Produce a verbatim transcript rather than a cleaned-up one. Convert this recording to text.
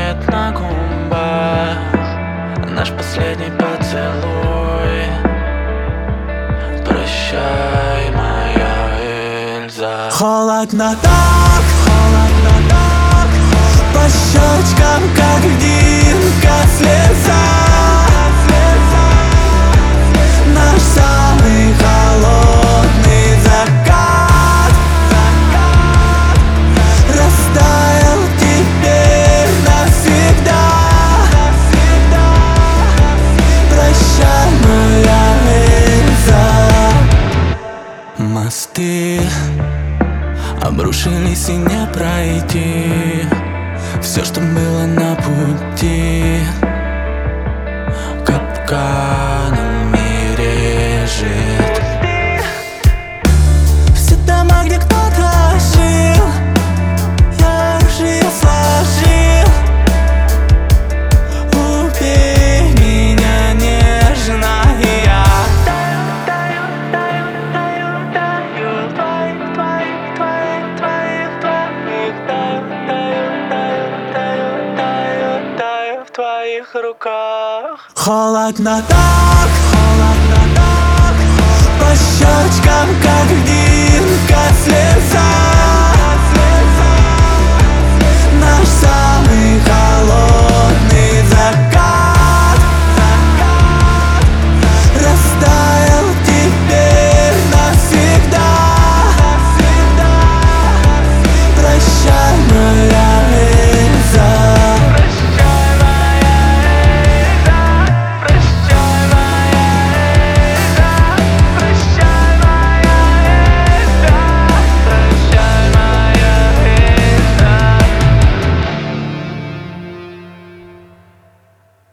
тает на губах наш последний поцелуй. Прощай, моя Эльза. Холодно так, холодно так, по щечкам, как льдинка, слеза. Наш самый холодный закат, закат растаял теперь навсегда, навсегда. Прощай, моя Эльза. Мосты обрушились и не пройти. Все, что было на пути, капканами режет. Все дома, где кто-то жил, я оружие сложил. Убей меня нежно, и я таю, таю, таю, таю, таю, твоих, твоих, твоих, твоих, таю, таю, таю, таю, таю, таю в твоих руках. Холодно так, холодно так, по щечкам, как